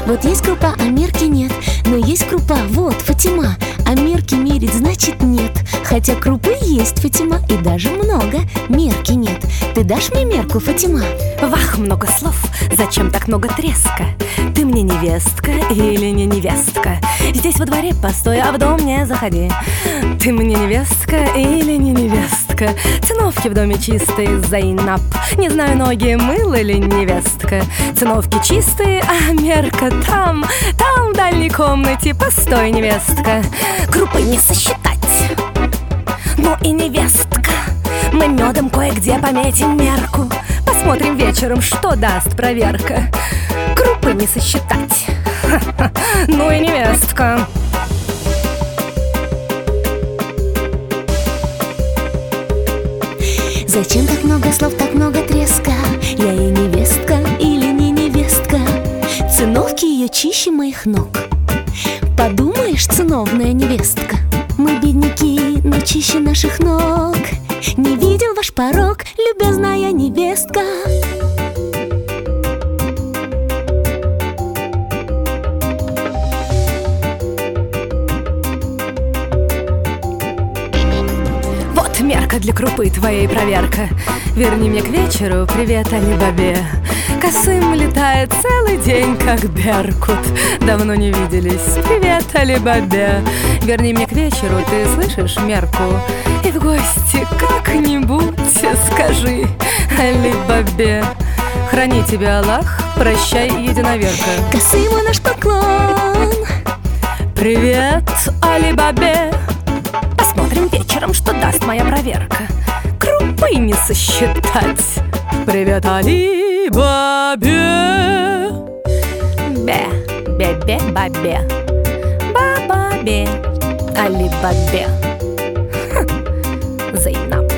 Вот есть крупа, а мерки нет. Но есть крупа, вот, Фатима. А мерки мерить значит нет. Хотя крупы есть, Фатима, и даже много. Мерки нет. Ты дашь мне мерку, Фатима? Вах, много слов, зачем так много треска? Ты мне невестка или не невестка? Здесь во дворе постой, а в дом не заходи. Ты мне невестка или не невестка? Циновки в доме чистые, Зайнаб. Не знаю, ноги мыл или невестка. Циновки чистые, а мерка там в дальней комнате. Постой, невестка. Крупы не сосчитать, ну и невестка. Мы медом кое-где пометим мерку. Посмотрим вечером, что даст проверка. Крупы не сосчитать, ну и невестка. Зачем так много слов, так много треска? Я и невестка или не невестка? Циновки ее чище моих ног. Подумаешь, циновная невестка. Мы бедняки, но чище наших ног. Не видел ваш порог, любезная невестка. Вот мерка для крупы, твоей проверка. Верни мне к вечеру привет Али-Бабе. Косым летает целый день, как беркут. Давно не виделись, привет Али-Бабе. Верни мне к вечеру, ты слышишь, мерку? И в гости как-нибудь скажи Али-Бабе. Храни тебя Аллах, прощай, единоверка. Косым наш поклон. Привет Али-Бабе. Посмотрим вечером, что даст моя проверка. Крупы не сосчитать. Привет Али-Бабе. Бе-бе-бабе. Ба-бабе. Али-Бабе. Зайнаб.